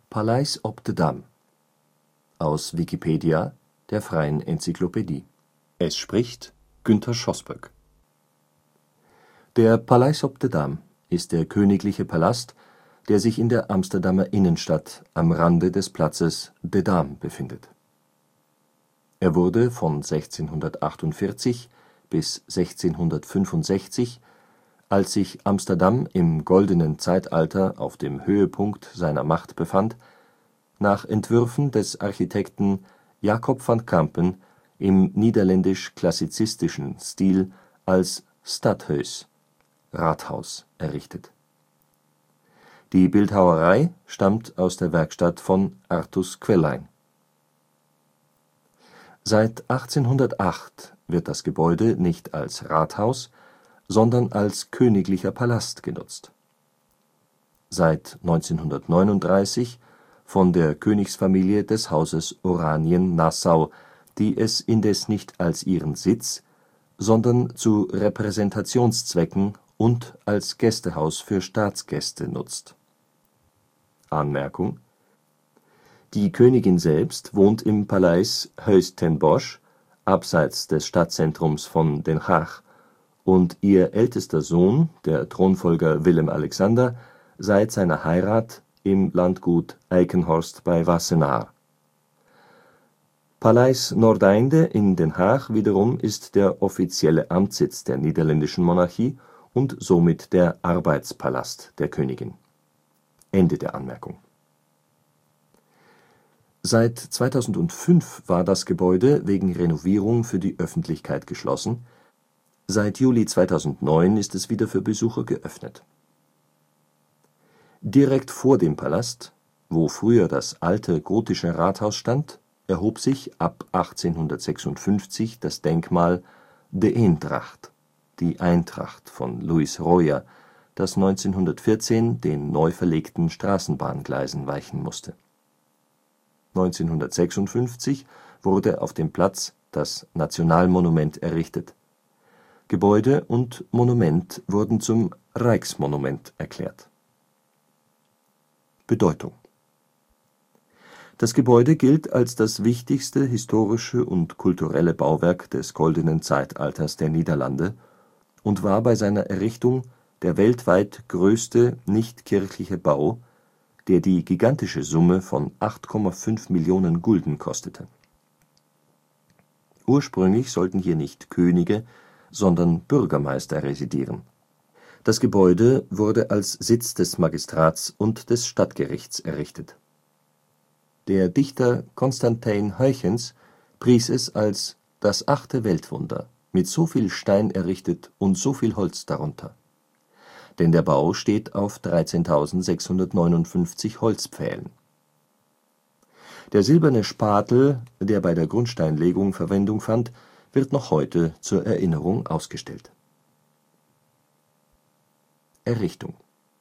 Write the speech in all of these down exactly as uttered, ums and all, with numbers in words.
Paleis op de Dam, aus Wikipedia, der freien Enzyklopädie. Es spricht Günter Schosböck. Der Paleis op de Dam ist der königliche Palast, der sich in der Amsterdamer Innenstadt am Rande des Platzes De Dam befindet. Er wurde von sechzehnhundertachtundvierzig bis sechzehnhundertfünfundsechzig, als sich Amsterdam im Goldenen Zeitalter auf dem Höhepunkt seiner Macht befand, nach Entwürfen des Architekten Jacob van Campen im niederländisch-klassizistischen Stil als Stadhuis (Rathaus) errichtet. Die Bildhauerei stammt aus der Werkstatt von Artus Quellijn. Seit achtzehnhundertacht wird das Gebäude nicht als Rathaus, sondern als königlicher Palast genutzt. Seit neunzehnhundertneununddreißig von der Königsfamilie des Hauses Oranien-Nassau, die es indes nicht als ihren Sitz, sondern zu Repräsentationszwecken und als Gästehaus für Staatsgäste nutzt. Anmerkung: Die Königin selbst wohnt im Paleis Huis ten Bosch, abseits des Stadtzentrums von Den Haag, und ihr ältester Sohn, der Thronfolger Willem-Alexander, seit seiner Heirat im Landgut Eikenhorst bei Wassenaar. Paleis Noordeinde in Den Haag wiederum ist der offizielle Amtssitz der niederländischen Monarchie und somit der Arbeitspalast der Königin. Ende der Anmerkung. Seit zweitausendfünf war das Gebäude wegen Renovierung für die Öffentlichkeit geschlossen, seit Juli zweitausendneun ist es wieder für Besucher geöffnet. Direkt vor dem Palast, wo früher das alte gotische Rathaus stand, erhob sich ab achtzehnhundertsechsundfünfzig das Denkmal De Eendracht, die Eintracht von Louis Royer, das neunzehnhundertvierzehn den neu verlegten Straßenbahngleisen weichen musste. neunzehnhundertsechsundfünfzig wurde auf dem Platz das Nationalmonument errichtet. Gebäude und Monument wurden zum Rijksmonument erklärt. Bedeutung: Das Gebäude gilt als das wichtigste historische und kulturelle Bauwerk des Goldenen Zeitalters der Niederlande und war bei seiner Errichtung der weltweit größte nicht-kirchliche Bau, der die gigantische Summe von acht Komma fünf Millionen Gulden kostete. Ursprünglich sollten hier nicht Könige, sondern Bürgermeister residieren. Das Gebäude wurde als Sitz des Magistrats und des Stadtgerichts errichtet. Der Dichter Constantijn Huygens pries es als das achte Weltwunder, mit so viel Stein errichtet und so viel Holz darunter. Denn der Bau steht auf dreizehntausendsechshundertneunundfünfzig Holzpfählen. Der silberne Spatel, der bei der Grundsteinlegung Verwendung fand, wird noch heute zur Erinnerung ausgestellt. Errichtung: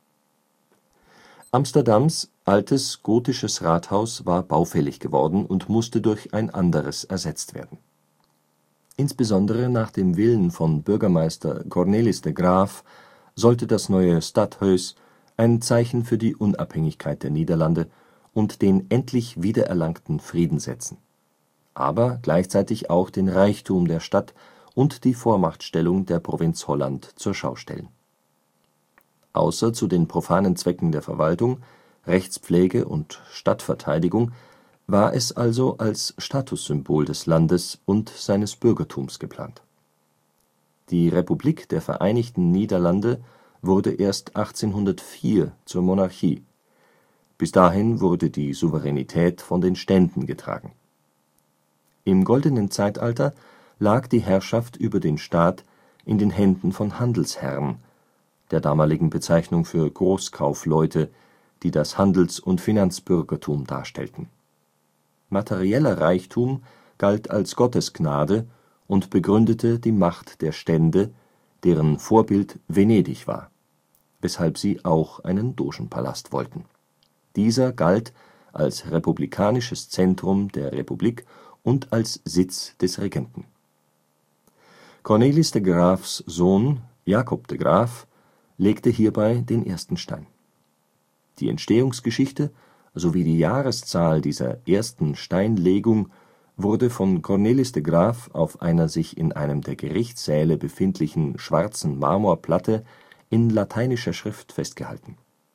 Amsterdams altes gotisches Rathaus war baufällig geworden und musste durch ein anderes ersetzt werden. Insbesondere nach dem Willen von Bürgermeister Cornelis de Graeff sollte das neue Stadhuis ein Zeichen für die Unabhängigkeit der Niederlande und den endlich wiedererlangten Frieden setzen, aber gleichzeitig auch den Reichtum der Stadt und die Vormachtstellung der Provinz Holland zur Schau stellen. Außer zu den profanen Zwecken der Verwaltung, Rechtspflege und Stadtverteidigung war es also als Statussymbol des Landes und seines Bürgertums geplant. Die Republik der Vereinigten Niederlande wurde erst achtzehnhundertvier zur Monarchie. Bis dahin wurde die Souveränität von den Ständen getragen. Im Goldenen Zeitalter lag die Herrschaft über den Staat in den Händen von Handelsherren, der damaligen Bezeichnung für Großkaufleute, die das Handels - und Finanzbürgertum darstellten. Materieller Reichtum galt als Gottesgnade und begründete die Macht der Stände, deren Vorbild Venedig war, weshalb sie auch einen Dogenpalast wollten. Dieser galt als republikanisches Zentrum der Republik und als Sitz des Regenten. Cornelis de Graeffs Sohn Jacob de Graeff legte hierbei den ersten Stein. Die Entstehungsgeschichte, sowie die Jahreszahl dieser ersten Steinlegung wurde von Cornelis de Graeff auf einer sich in einem der Gerichtssäle befindlichen schwarzen Marmorplatte in lateinischer Schrift festgehalten.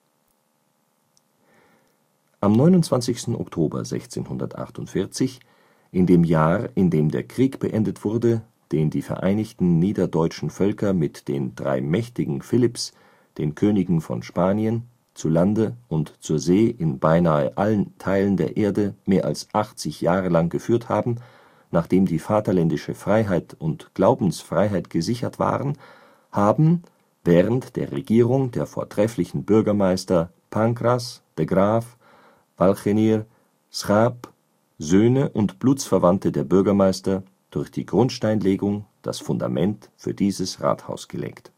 Am neunundzwanzigsten Oktober sechzehnhundertachtundvierzig, in dem Jahr, in dem der Krieg beendet wurde, den die vereinigten niederdeutschen Völker mit den drei mächtigen Philipps, den Königen von Spanien, zu Lande und zur See in beinahe allen Teilen der Erde mehr als achtzig Jahre lang geführt haben, nachdem die vaterländische Freiheit und Glaubensfreiheit gesichert waren, haben während der Regierung der vortrefflichen Bürgermeister Pancras, de Graeff, Walchenier, Schaap, Söhne und Blutsverwandte der Bürgermeister durch die Grundsteinlegung das Fundament für dieses Rathaus gelegt.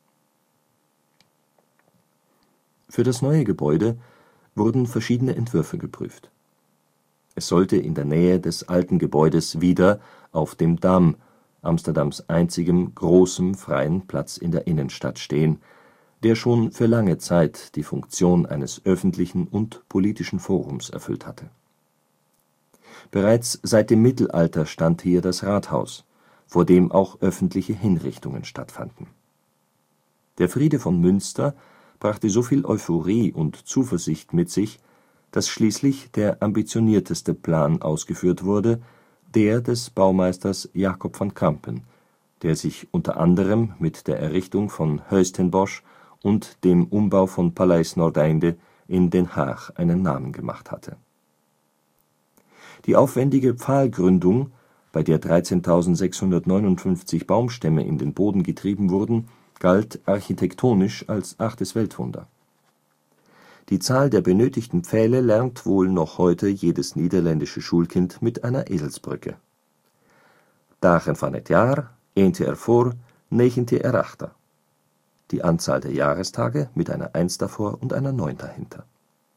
Für das neue Gebäude wurden verschiedene Entwürfe geprüft. Es sollte in der Nähe des alten Gebäudes wieder auf dem Dam, Amsterdams einzigem großem freien Platz in der Innenstadt stehen, der schon für lange Zeit die Funktion eines öffentlichen und politischen Forums erfüllt hatte. Bereits seit dem Mittelalter stand hier das Rathaus, vor dem auch öffentliche Hinrichtungen stattfanden. Der Friede von Münster brachte so viel Euphorie und Zuversicht mit sich, dass schließlich der ambitionierteste Plan ausgeführt wurde, der des Baumeisters Jacob van Campen, der sich unter anderem mit der Errichtung von Huis ten Bosch und dem Umbau von Paleis Noordeinde in Den Haag einen Namen gemacht hatte. Die aufwendige Pfahlgründung, bei der dreizehntausendsechshundertneunundfünfzig Baumstämme in den Boden getrieben wurden, galt architektonisch als achtes Weltwunder. Die Zahl der benötigten Pfähle lernt wohl noch heute jedes niederländische Schulkind mit einer Eselsbrücke. Dagen van het jaar, eentje ervoor, negentje erachter. Die Anzahl der Jahrestage mit einer Eins davor und einer Neun dahinter.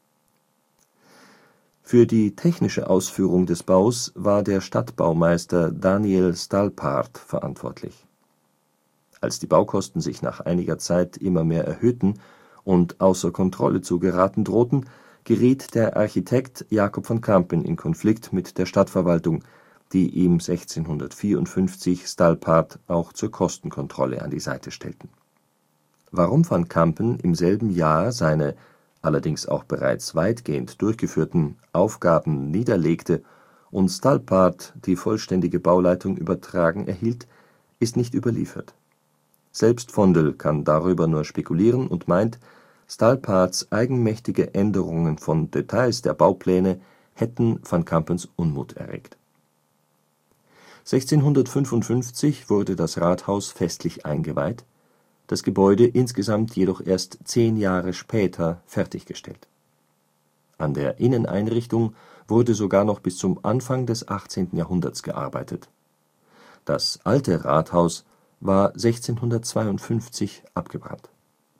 Für die technische Ausführung des Baus war der Stadtbaumeister Daniël Stalpaert verantwortlich. Als die Baukosten sich nach einiger Zeit immer mehr erhöhten und außer Kontrolle zu geraten drohten, geriet der Architekt Jacob van Campen in Konflikt mit der Stadtverwaltung, die ihm sechzehnhundertvierundfünfzig Stalpaert auch zur Kostenkontrolle an die Seite stellten. Warum van Campen im selben Jahr seine, allerdings auch bereits weitgehend durchgeführten, Aufgaben niederlegte und Stalpaert die vollständige Bauleitung übertragen erhielt, ist nicht überliefert. Selbst Vondel kann darüber nur spekulieren und meint, Stalpaerts eigenmächtige Änderungen von Details der Baupläne hätten van Campens Unmut erregt. sechzehnhundertfünfundfünfzig wurde das Rathaus festlich eingeweiht, das Gebäude insgesamt jedoch erst zehn Jahre später fertiggestellt. An der Inneneinrichtung wurde sogar noch bis zum Anfang des achtzehnten Jahrhunderts gearbeitet. Das alte Rathaus war sechzehnhundertzweiundfünfzig abgebrannt.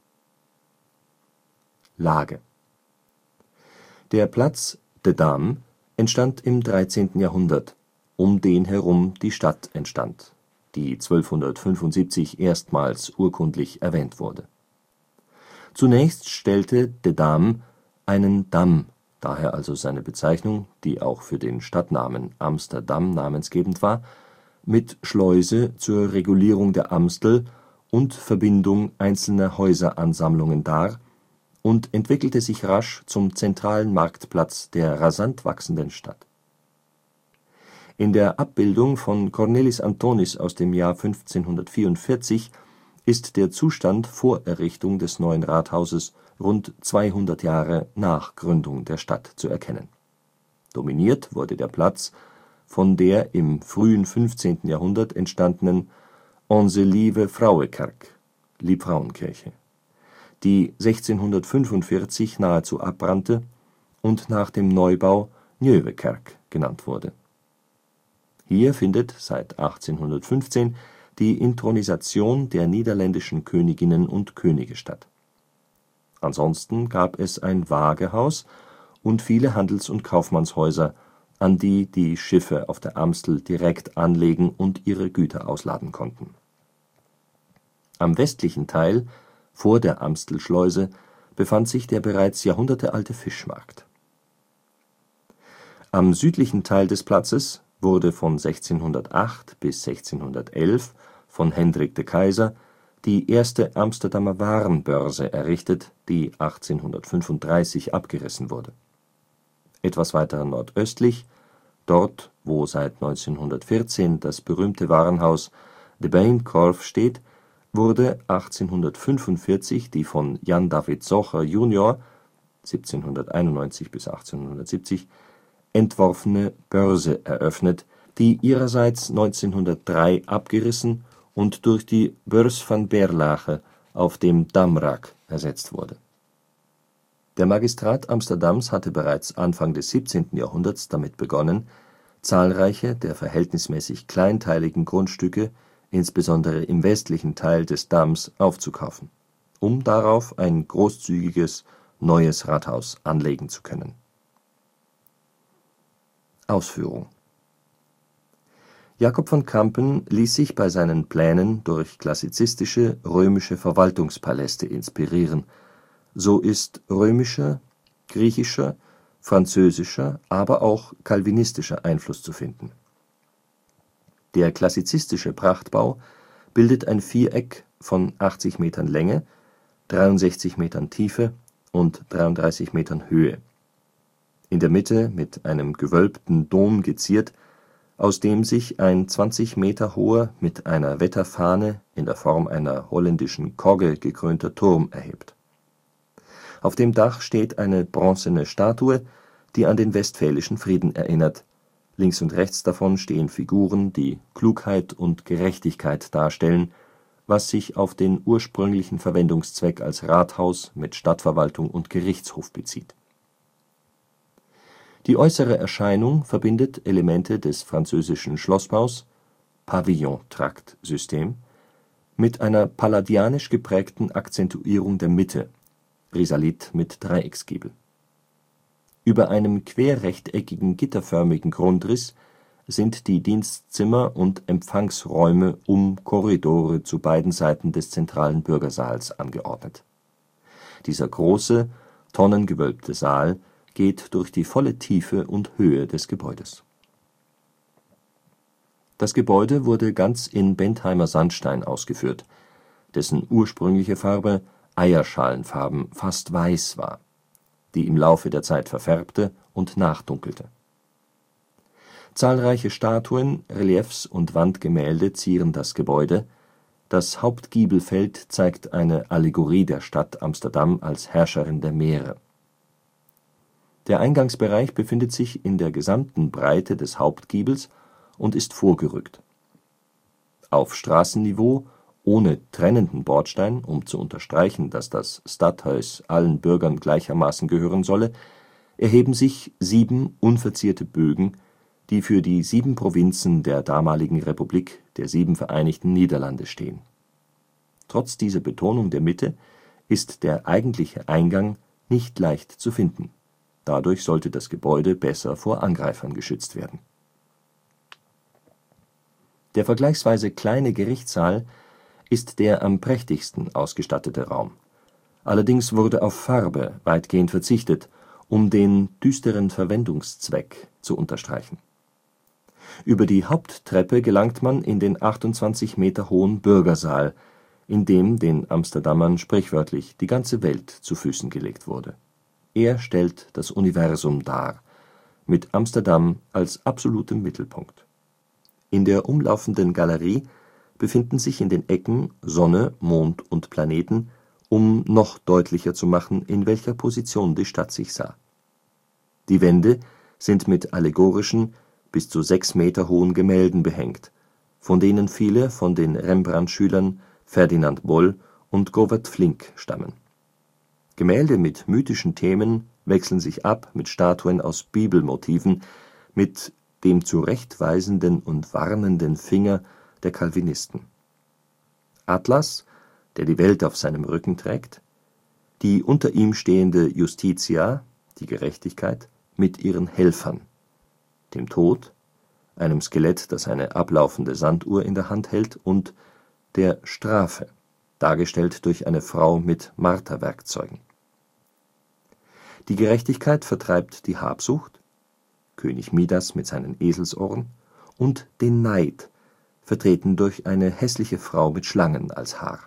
Lage: Der Platz de Dam entstand im dreizehnten Jahrhundert, um den herum die Stadt entstand, die zwölfhundertfünfundsiebzig erstmals urkundlich erwähnt wurde. Zunächst stellte de Dam einen Damm, daher also seine Bezeichnung, die auch für den Stadtnamen Amsterdam namensgebend war, mit Schleuse zur Regulierung der Amstel und Verbindung einzelner Häuseransammlungen dar und entwickelte sich rasch zum zentralen Marktplatz der rasant wachsenden Stadt. In der Abbildung von Cornelis Anthonisz aus dem Jahr fünfzehnhundertvierundvierzig ist der Zustand vor Errichtung des neuen Rathauses rund zweihundert Jahre nach Gründung der Stadt zu erkennen. Dominiert wurde der Platz von der im frühen fünfzehnten Jahrhundert entstandenen Onze Lieve Vrouwekerk (Liebfrauenkirche), die sechzehnhundertfünfundvierzig nahezu abbrannte und nach dem Neubau Nieuwe Kerk genannt wurde. Hier findet seit achtzehnhundertfünfzehn die Inthronisation der niederländischen Königinnen und Könige statt. Ansonsten gab es ein Waagehaus und viele Handels - und Kaufmannshäuser, an die die Schiffe auf der Amstel direkt anlegen und ihre Güter ausladen konnten. Am westlichen Teil, vor der Amstelschleuse, befand sich der bereits jahrhundertealte Fischmarkt. Am südlichen Teil des Platzes wurde von sechzehnhundertacht bis sechzehnhundertelf von Hendrick de Keyser die erste Amsterdamer Warenbörse errichtet, die achtzehnhundertfünfunddreißig abgerissen wurde. Etwas weiter nordöstlich, dort wo seit neunzehnhundertvierzehn das berühmte Warenhaus De Bijenkorf steht, wurde achtzehnhundertfünfundvierzig die von Jan David Zocher junior (siebzehnhunderteinundneunzig bis achtzehnhundertsiebzig) entworfene Börse eröffnet, die ihrerseits neunzehnhundertdrei abgerissen und durch die Beurs van Berlage auf dem Damrak ersetzt wurde. Der Magistrat Amsterdams hatte bereits Anfang des siebzehnten Jahrhunderts damit begonnen, zahlreiche der verhältnismäßig kleinteiligen Grundstücke, insbesondere im westlichen Teil des Dams, aufzukaufen, um darauf ein großzügiges neues Rathaus anlegen zu können. Ausführung: Jacob van Campen ließ sich bei seinen Plänen durch klassizistische römische Verwaltungspaläste inspirieren, so ist römischer, griechischer, französischer, aber auch calvinistischer Einfluss zu finden. Der klassizistische Prachtbau bildet ein Viereck von achtzig Metern Länge, dreiundsechzig Metern Tiefe und dreiunddreißig Metern Höhe, in der Mitte mit einem gewölbten Dom geziert, aus dem sich ein zwanzig Meter hoher, mit einer Wetterfahne in der Form einer holländischen Kogge gekrönter Turm erhebt. Auf dem Dach steht eine bronzene Statue, die an den Westfälischen Frieden erinnert, links und rechts davon stehen Figuren, die Klugheit und Gerechtigkeit darstellen, was sich auf den ursprünglichen Verwendungszweck als Rathaus mit Stadtverwaltung und Gerichtshof bezieht. Die äußere Erscheinung verbindet Elemente des französischen Schlossbaus (Pavillon-Trakt-System) mit einer palladianisch geprägten Akzentuierung der Mitte (Risalit mit Dreiecksgiebel). Über einem querrechteckigen gitterförmigen Grundriss sind die Dienstzimmer und Empfangsräume um Korridore zu beiden Seiten des zentralen Bürgersaals angeordnet. Dieser große, tonnengewölbte Saal geht durch die volle Tiefe und Höhe des Gebäudes. Das Gebäude wurde ganz in Bentheimer Sandstein ausgeführt, dessen ursprüngliche Farbe eierschalenfarben, fast weiß war, die im Laufe der Zeit verfärbte und nachdunkelte. Zahlreiche Statuen, Reliefs und Wandgemälde zieren das Gebäude, das Hauptgiebelfeld zeigt eine Allegorie der Stadt Amsterdam als Herrscherin der Meere. Der Eingangsbereich befindet sich in der gesamten Breite des Hauptgiebels und ist vorgerückt. Auf Straßenniveau, ohne trennenden Bordstein, um zu unterstreichen, dass das Stadhuis allen Bürgern gleichermaßen gehören solle, erheben sich sieben unverzierte Bögen, die für die sieben Provinzen der damaligen Republik der Sieben Vereinigten Niederlande stehen. Trotz dieser Betonung der Mitte ist der eigentliche Eingang nicht leicht zu finden. Dadurch sollte das Gebäude besser vor Angreifern geschützt werden. Der vergleichsweise kleine Gerichtssaal ist der am prächtigsten ausgestattete Raum. Allerdings wurde auf Farbe weitgehend verzichtet, um den düsteren Verwendungszweck zu unterstreichen. Über die Haupttreppe gelangt man in den achtundzwanzig Meter hohen Bürgersaal, in dem den Amsterdamern sprichwörtlich die ganze Welt zu Füßen gelegt wurde. Er stellt das Universum dar, mit Amsterdam als absolutem Mittelpunkt. In der umlaufenden Galerie befinden sich in den Ecken Sonne, Mond und Planeten, um noch deutlicher zu machen, in welcher Position die Stadt sich sah. Die Wände sind mit allegorischen, bis zu sechs Meter hohen Gemälden behängt, von denen viele von den Rembrandt-Schülern Ferdinand Bol und Govert Flinck stammen. Gemälde mit mythischen Themen wechseln sich ab mit Statuen aus Bibelmotiven, mit dem zurechtweisenden und warnenden Finger der Calvinisten. Atlas, der die Welt auf seinem Rücken trägt, die unter ihm stehende Justitia, die Gerechtigkeit, mit ihren Helfern, dem Tod, einem Skelett, das eine ablaufende Sanduhr in der Hand hält, und der Strafe, dargestellt durch eine Frau mit Marterwerkzeugen. Die Gerechtigkeit vertreibt die Habsucht, König Midas mit seinen Eselsohren, und den Neid, vertreten durch eine hässliche Frau mit Schlangen als Haar.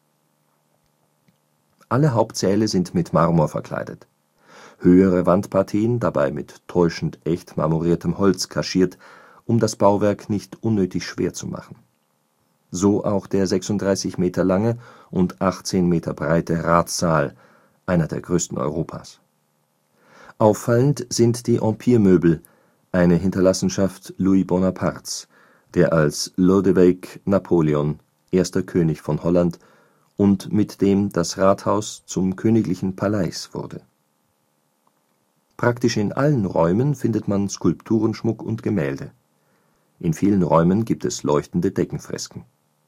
Alle Hauptsäle sind mit Marmor verkleidet, höhere Wandpartien dabei mit täuschend echt marmoriertem Holz kaschiert, um das Bauwerk nicht unnötig schwer zu machen. So auch der sechsunddreißig Meter lange und achtzehn Meter breite Ratssaal, einer der größten Europas. Auffallend sind die Empiremöbel, eine Hinterlassenschaft Louis Bonapartes, der als Lodewijk Napoleon, erster König von Holland, und mit dem das Rathaus zum königlichen Paleis wurde. Praktisch in allen Räumen findet man Skulpturenschmuck und Gemälde. In vielen Räumen gibt es leuchtende Deckenfresken.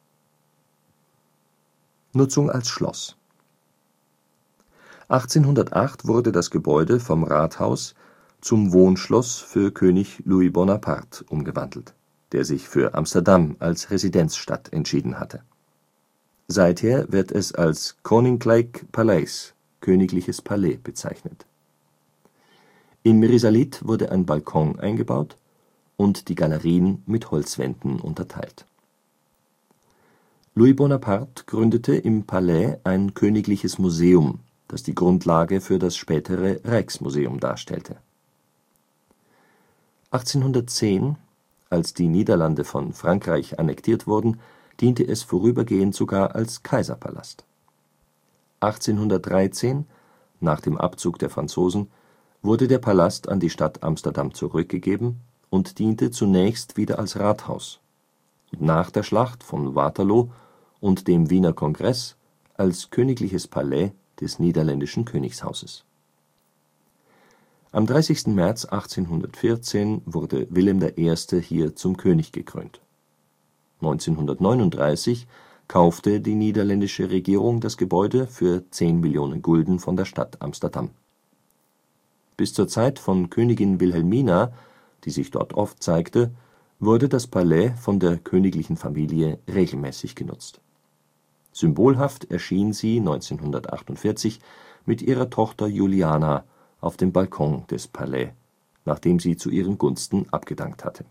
Nutzung als Schloss. achtzehnhundertacht wurde das Gebäude vom Rathaus zum Wohnschloss für König Louis Bonaparte umgewandelt, der sich für Amsterdam als Residenzstadt entschieden hatte. Seither wird es als Koninklijk Paleis, Königliches Palais, bezeichnet. Im Risalit wurde ein Balkon eingebaut und die Galerien mit Holzwänden unterteilt. Louis Bonaparte gründete im Palais ein Königliches Museum, das die Grundlage für das spätere Rijksmuseum darstellte. achtzehnhundertzehn, als die Niederlande von Frankreich annektiert wurden, diente es vorübergehend sogar als Kaiserpalast. achtzehnhundertdreizehn, nach dem Abzug der Franzosen, wurde der Palast an die Stadt Amsterdam zurückgegeben und diente zunächst wieder als Rathaus und nach der Schlacht von Waterloo und dem Wiener Kongress als Königliches Palais des niederländischen Königshauses. Am dreißigsten März achtzehnhundertvierzehn wurde Willem der Erste hier zum König gekrönt. neunzehnhundertneununddreißig kaufte die niederländische Regierung das Gebäude für zehn Millionen Gulden von der Stadt Amsterdam. Bis zur Zeit von Königin Wilhelmina, die sich dort oft zeigte, wurde das Palais von der königlichen Familie regelmäßig genutzt. Symbolhaft erschien sie neunzehnhundertachtundvierzig mit ihrer Tochter Juliana auf dem Balkon des Palais, nachdem sie zu ihren Gunsten abgedankt hatte.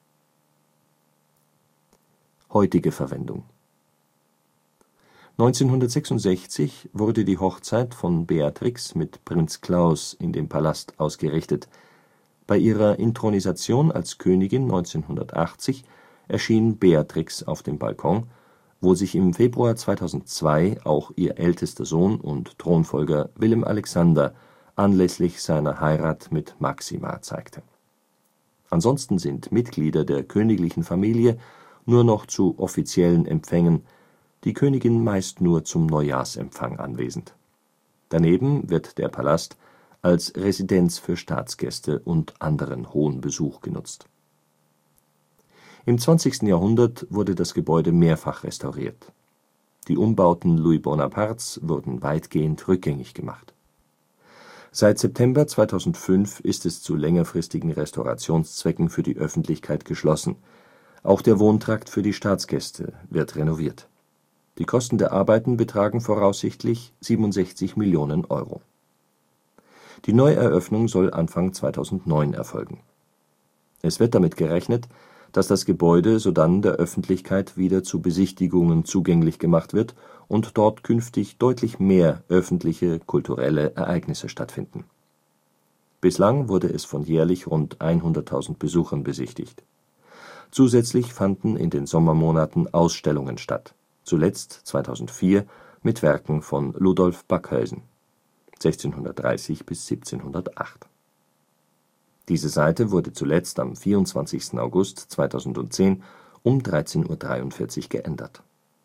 Heutige Verwendung. neunzehnhundertsechsundsechzig wurde die Hochzeit von Beatrix mit Prinz Claus in dem Palast ausgerichtet. Bei ihrer Inthronisation als Königin neunzehnhundertachtzig erschien Beatrix auf dem Balkon, wo sich im Februar zweitausendzwei auch ihr ältester Sohn und Thronfolger Willem Alexander anlässlich seiner Heirat mit Máxima zeigte. Ansonsten sind Mitglieder der königlichen Familie nur noch zu offiziellen Empfängen, die Königin meist nur zum Neujahrsempfang anwesend. Daneben wird der Palast als Residenz für Staatsgäste und anderen hohen Besuch genutzt. Im zwanzigsten Jahrhundert wurde das Gebäude mehrfach restauriert. Die Umbauten Louis Bonapartes wurden weitgehend rückgängig gemacht. Seit September zweitausendfünf ist es zu längerfristigen Restaurationszwecken für die Öffentlichkeit geschlossen. Auch der Wohntrakt für die Staatsgäste wird renoviert. Die Kosten der Arbeiten betragen voraussichtlich siebenundsechzig Millionen Euro. Die Neueröffnung soll Anfang zweitausendneun erfolgen. Es wird damit gerechnet, dass das Gebäude sodann der Öffentlichkeit wieder zu Besichtigungen zugänglich gemacht wird und dort künftig deutlich mehr öffentliche kulturelle Ereignisse stattfinden. Bislang wurde es von jährlich rund hunderttausend Besuchern besichtigt. Zusätzlich fanden in den Sommermonaten Ausstellungen statt, zuletzt zweitausendvier mit Werken von Ludolf Bakhuyzen sechzehnhundertdreißig bis siebzehnhundertacht. Diese Seite wurde zuletzt am vierundzwanzigsten August zweitausendzehn um dreizehn Uhr dreiundvierzig geändert.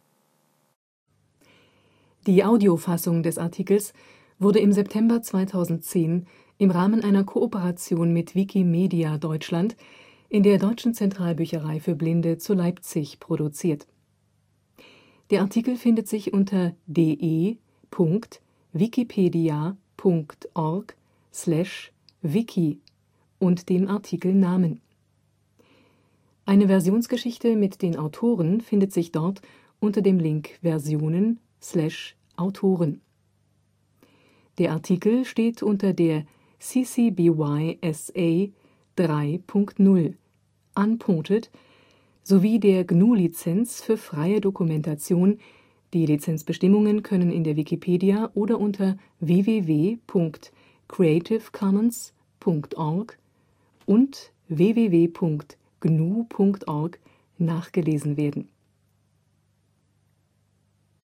Die Audiofassung des Artikels wurde im September zweitausendzehn im Rahmen einer Kooperation mit Wikimedia Deutschland in der Deutschen Zentralbücherei für Blinde zu Leipzig produziert. Der Artikel findet sich unter de punkt wikipedia punkt org slash wiki und dem Artikelnamen. Eine Versionsgeschichte mit den Autoren findet sich dort unter dem Link Versionen slash Autoren. Der Artikel steht unter der C C B Y S A drei Punkt null (Unported) sowie der G N U-Lizenz für freie Dokumentation. Die Lizenzbestimmungen können in der Wikipedia oder unter w w w Punkt creative commons Punkt org und w w w Punkt g n u Punkt org nachgelesen werden